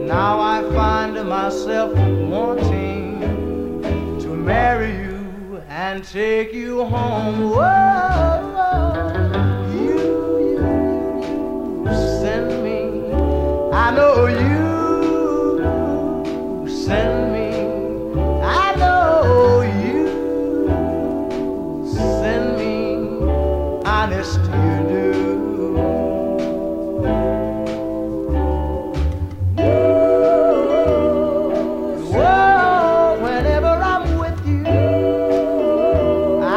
Now I find myself wanting to marry you and take you home. Whoa.